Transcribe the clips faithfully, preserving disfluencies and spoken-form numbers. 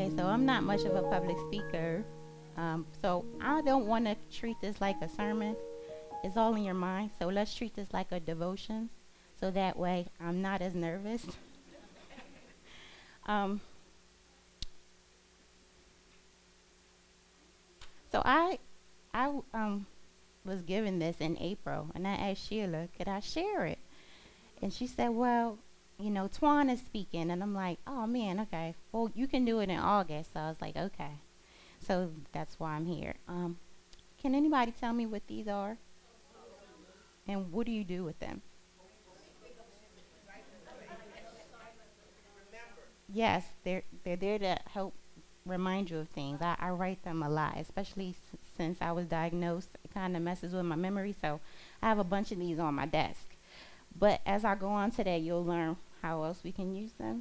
Okay, so I'm not much of a public speaker. Um, so I don't want to treat this like a sermon. It's all in your mind. So let's treat this like a devotion. So that way I'm not as nervous. Um, so I, I um, was given this in April, and I asked Sheila, could I share it? And she said, well, you know, Twan is speaking. And I'm like, oh man, okay. Well, you can do it in August. So I was like, okay. So that's why I'm here. Um, can anybody tell me what these are? And what do you do with them? Yes, they're they're there to help remind you of things. I, I write them a lot, especially s- since I was diagnosed. It kind of messes with my memory, so I have a bunch of these on my desk. But as I go on today, you'll learn how else we can use them.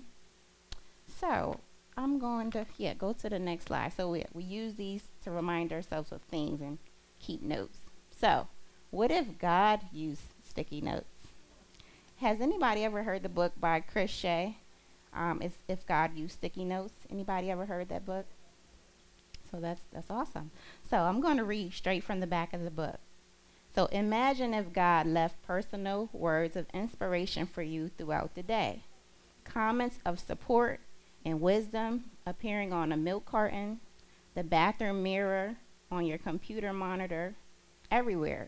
So I'm going to yeah go to the next slide. So we we use these to remind ourselves of things and keep notes. So what if God used sticky notes? Has anybody ever heard the book by Chris Shea? Um, it's If God Used Sticky Notes. Anybody ever heard that book? So that's that's awesome. So I'm going to read straight from the back of the book. So imagine if God left personal words of inspiration for you throughout the day. Comments of support and wisdom appearing on a milk carton, the bathroom mirror, on your computer monitor, everywhere.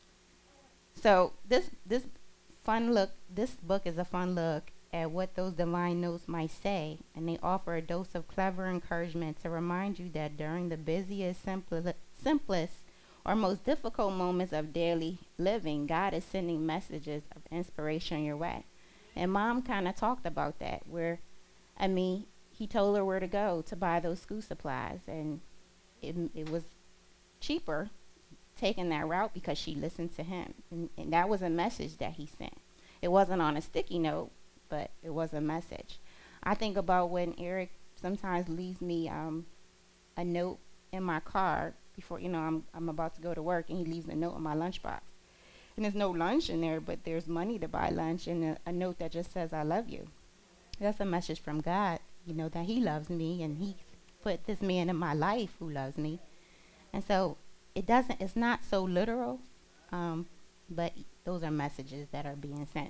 So this this fun look this book is a fun look at what those divine notes might say, and they offer a dose of clever encouragement to remind you that during the busiest, simpli- simplest, or most difficult moments of daily living, God is sending messages of inspiration your way. And Mom kind of talked about that, where, I mean, he told her where to go to buy those school supplies, and it, it was cheaper taking that route because she listened to him. And, and that was a message that he sent. It wasn't on a sticky note, but it was a message. I think about when Eric sometimes leaves me um, a note in my car before, you know, I'm, I'm about to go to work, and he leaves a note in my lunchbox. And there's no lunch in there, but there's money to buy lunch and a, a note that just says, I love you. That's a message from God, you know, that he loves me, and he put this man in my life who loves me. And so it doesn't, it's not so literal, um, but those are messages that are being sent.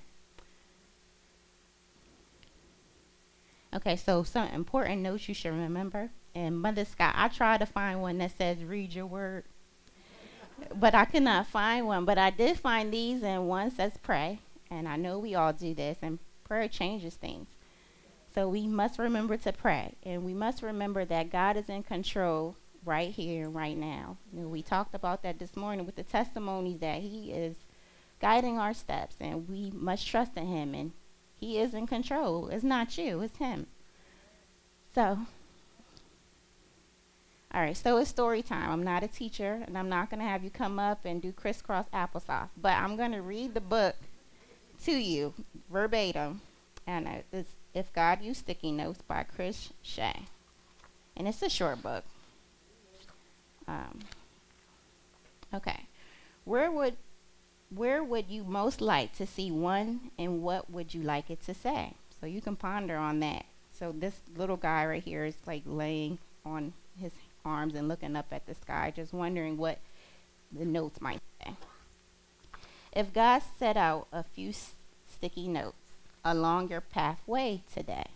Okay, so some important notes you should remember. And Mother Scott, I tried to find one that says read your word, but I could not find one. But I did find these, and one says pray. And I know we all do this, and prayer changes things. So we must remember to pray, and we must remember that God is in control right here, right now. You know, we talked about that this morning with the testimonies that He is guiding our steps, and we must trust in Him, and He is in control. It's not you, it's Him. So, all right, so it's story time. I'm not a teacher, and I'm not going to have you come up and do crisscross applesauce, but I'm going to read the book to you verbatim. And it's If God Used Sticky Notes by Chris Shea. And it's a short book. Um, okay. Where would where would you most like to see one, and what would you like it to say? So you can ponder on that. So this little guy right here is like laying on his arms and looking up at the sky, just wondering what the notes might say. If God set out a few s- sticky notes along your pathway today,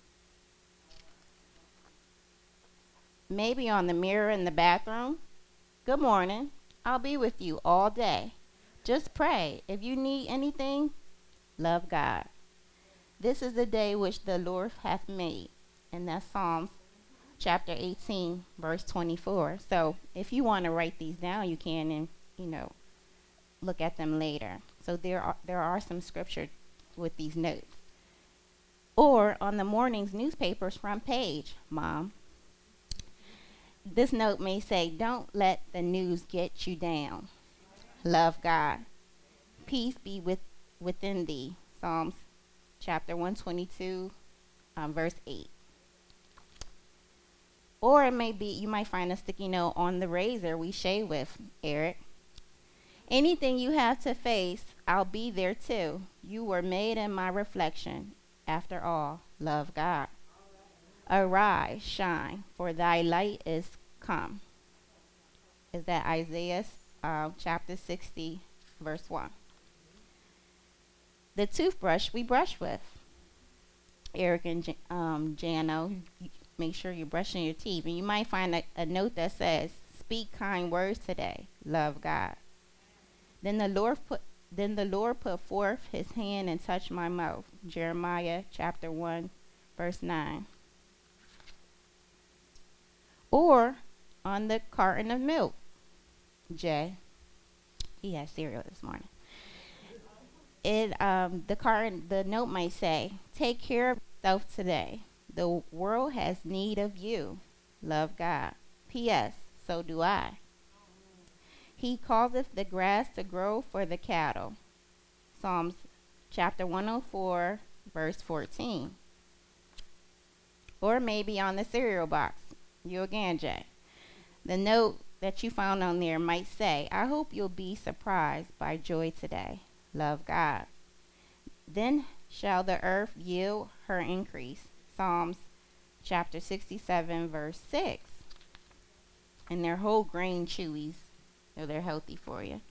maybe on the mirror in the bathroom, good morning, I'll be with you all day. Just pray. If you need anything, love God. This is the day which the Lord hath made. And that's Psalms chapter eighteen, verse twenty-four. So if you want to write these down, you can, and, you know, look at them later. So there are, there are some scripture with these notes. Or on the morning's newspaper's front page, Mom. This note may say, don't let the news get you down. Love God. Peace be with within thee. Psalms chapter one twenty-two, um, verse eight. Or it may be, you might find a sticky note on the razor we shave with, Eric. Anything you have to face, I'll be there too. You were made in my reflection. After all, love God. Arise, shine, for thy light is come. Is that Isaiah uh, chapter sixty, verse one? The toothbrush we brush with. Eric and J- um, Jano, you make sure you're brushing your teeth. And you might find a, a note that says, speak kind words today. Love God. Then the Lord put then the Lord put forth his hand and touched my mouth. Jeremiah chapter one, verse nine. Or on the carton of milk. Jay. He had cereal this morning. It um the carton the note might say, take care of yourself today. The world has need of you. Love God. P S. So do I. He causeth the grass to grow for the cattle. Psalms chapter one oh four, verse fourteen. Or maybe on the cereal box. You again, Jay. The note that you found on there might say, I hope you'll be surprised by joy today. Love God. Then shall the earth yield her increase. Psalms chapter sixty-seven, verse six. And they're whole grain chewies, so they're healthy for you.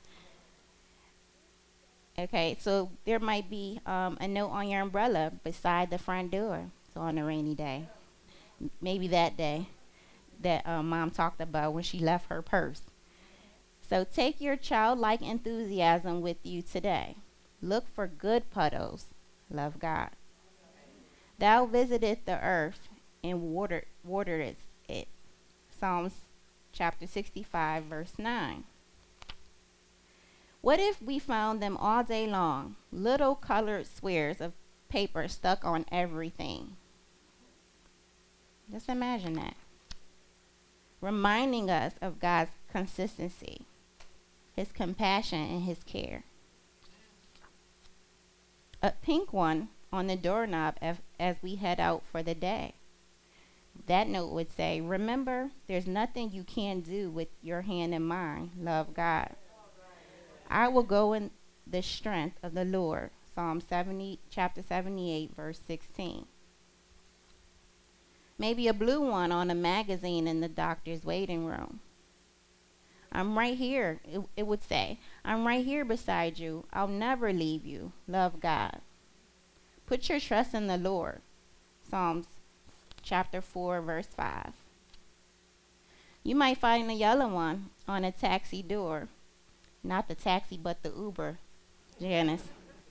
Okay, so there might be um, a note on your umbrella beside the front door. So on a rainy day, M- maybe that day that um, mom talked about when she left her purse. So take your childlike enthusiasm with you today. Look for good puddles. Love God. Thou visiteth the earth and water watereth it. Psalms chapter sixty-five, verse nine. What if we found them all day long, little colored squares of paper stuck on everything? Just imagine that. Reminding us of God's consistency, his compassion, and his care. A pink one on the doorknob as, as we head out for the day. That note would say, remember, there's nothing you can do with your hand in mine. Love God. I will go in the strength of the Lord. Psalm seventy, chapter seventy-eight, verse sixteen. Maybe a blue one on a magazine in the doctor's waiting room. I'm right here, it, it would say. I'm right here beside you. I'll never leave you. Love God. Put your trust in the Lord. Psalms chapter four, verse five. You might find a yellow one on a taxi door. Not the taxi, but the Uber. Janice.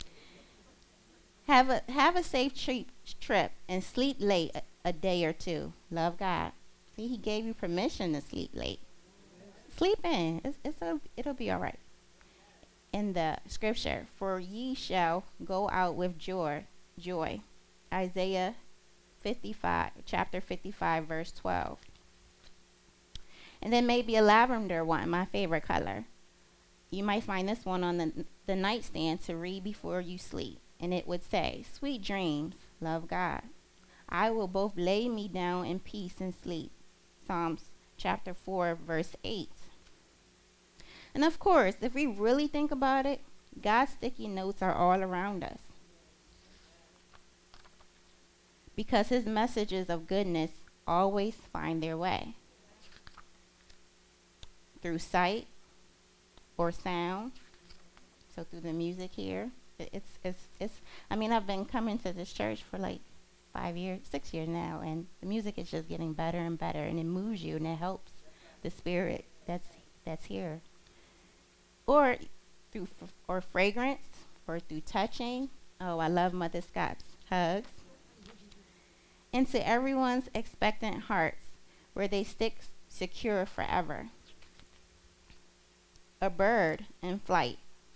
Have a have a safe tri- trip and sleep late a, a day or two. Love God. See, he gave you permission to sleep late. Sleep in. It's, it's a, it'll be all right. In the scripture, for ye shall go out with joy. Joy. Isaiah fifty-five, chapter fifty-five, verse twelve. And then maybe a lavender one, my favorite color. You might find this one on the, the nightstand to read before you sleep. And it would say, sweet dreams, love God. I will both lay me down in peace and sleep. Psalms chapter four, verse eight. And of course, if we really think about it, God's sticky notes are all around us. Because his messages of goodness always find their way. Through sight, or sound. So through the music here, it, it's it's it's. I mean, I've been coming to this church for like five years, six years now, and the music is just getting better and better, and it moves you and it helps the spirit that's that's here. Or through f- or fragrance, or through touching. Oh, I love Mother Scott's hugs. Into everyone's expectant hearts, where they stick s- secure forever. A bird in flight.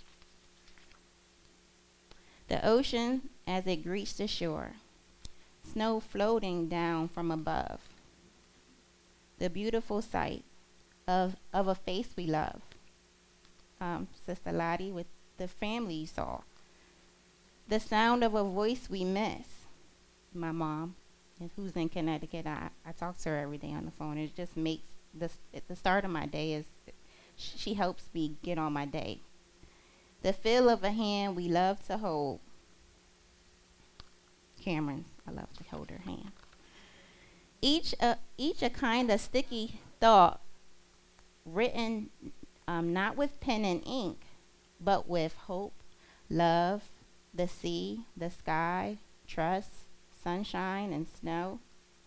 The ocean as it greets the shore. Snow floating down from above. The beautiful sight of, of a face we love. Um, Sister Lottie with the family you saw. The sound of a voice we miss. My mom, and who's in Connecticut. I, I talk to her every day on the phone. It just makes the, the start of my day is she helps me get on my day. The feel of a hand we love to hold. Cameron's, I love to hold her hand. Each a, each a kind of sticky thought written um, not with pen and ink, but with hope, love, the sea, the sky, trust, sunshine, and snow,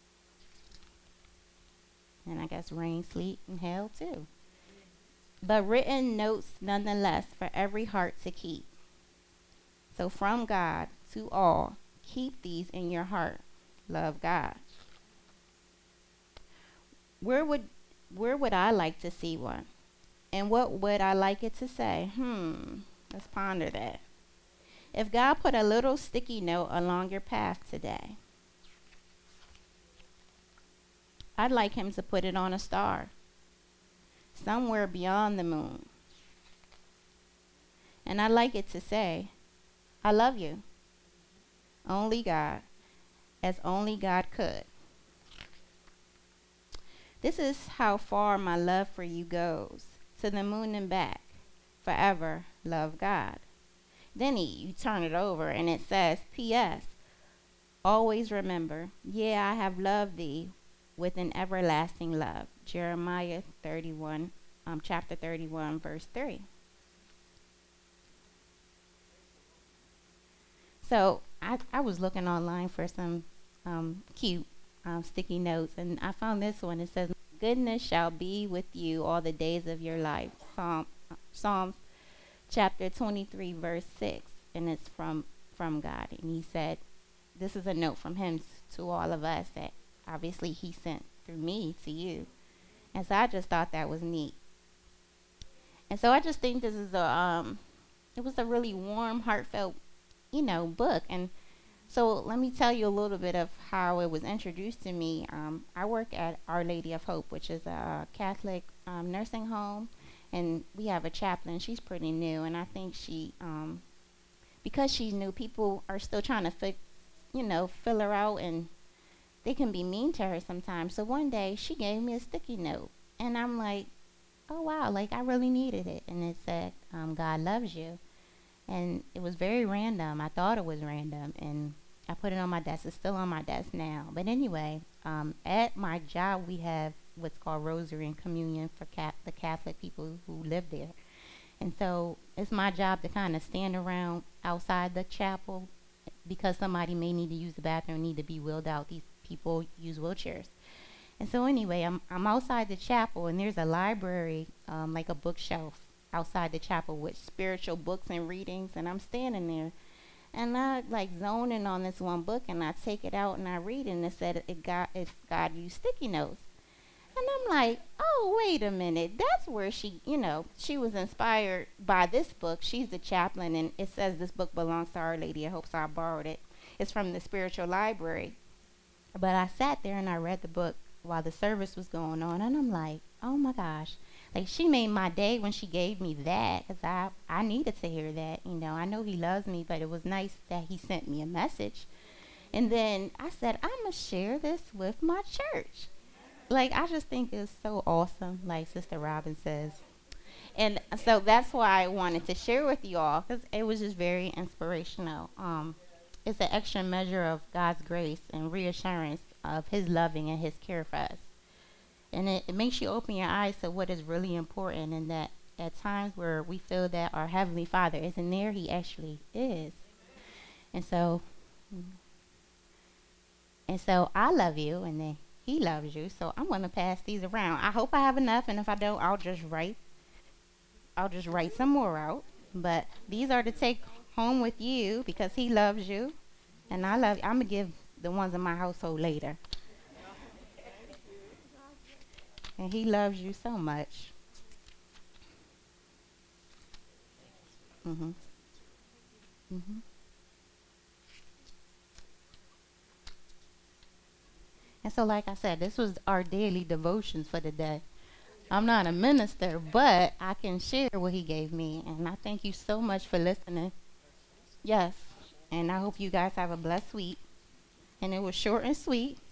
and I guess rain, sleet, and hail too. But written notes nonetheless for every heart to keep. So from God to all, keep these in your heart. Love God. Where would where would I like to see one? And what would I like it to say? Hmm, let's ponder that. If God put a little sticky note along your path today, I'd like him to put it on a star, somewhere beyond the moon. And I'd like it to say, I love you. Only God, as only God could. This is how far my love for you goes, to the moon and back. Forever, love God. Then he, you turn it over and it says, P S. Always remember, yeah, I have loved thee with an everlasting love. Jeremiah thirty-one, um, chapter thirty-one, verse three. So I, I was looking online for some um, cute um, sticky notes, and I found this one. It says, "Goodness shall be with you all the days of your life." Psalm, Psalms chapter twenty-three, verse six, and it's from from God. And he said, this is a note from him to all of us that obviously he sent through me to you. And so I just thought that was neat. And so I just think this is a um, it was a really warm, heartfelt, you know, book. And so let me tell you a little bit of how it was introduced to me. Um, I work at Our Lady of Hope, which is a Catholic um, nursing home, and we have a chaplain. She's pretty new, and I think she, um, because she's new, people are still trying to, fi- you know, fill her out, and they can be mean to her sometimes. So one day she gave me a sticky note, and I'm like, oh wow, like I really needed it, and it said, um, "God loves you." And it was very random. I thought it was random, and I put it on my desk. It's still on my desk now. But anyway, um, at my job, we have what's called Rosary and Communion for cat- the Catholic people who live there. And so it's my job to kind of stand around outside the chapel because somebody may need to use the bathroom, need to be wheeled out. These people use wheelchairs. And so anyway, I'm I'm outside the chapel, and there's a library, um, like a bookshelf outside the chapel with spiritual books and readings, and I'm standing there, and I like zoning on this one book, and I take it out and I read it, and it said it got if God used sticky notes, and I'm like, oh wait a minute, that's where she, you know, she was inspired by this book. She's the chaplain, and it says this book belongs to Our Lady of Hope, so I borrowed it. It's from the spiritual library, but I sat there and I read the book while the service was going on, and I'm like, oh my gosh, like she made my day when she gave me that, because I, I needed to hear that. You know, I know he loves me, but it was nice that he sent me a message. And then I said, I'm going to share this with my church. Like, I just think it's so awesome, like Sister Robin says. And so that's why I wanted to share with you all, because it was just very inspirational. Um, it's an extra measure of God's grace and reassurance of his loving and his care for us. And it, it makes you open your eyes to what is really important, and that at times where we feel that our Heavenly Father isn't there, he actually is. And so, and so I love you, and then he loves you. So I'm going to pass these around. I hope I have enough, and if I don't, I'll just write. I'll just write some more out. But these are to take home with you because he loves you, and I love you. I'm going to give the ones in my household later. And he loves you so much. Mhm. Mhm. And so, like I said, this was our daily devotions for the day. I'm not a minister, but I can share what he gave me. And I thank you so much for listening. Yes. And I hope you guys have a blessed week. And it was short and sweet.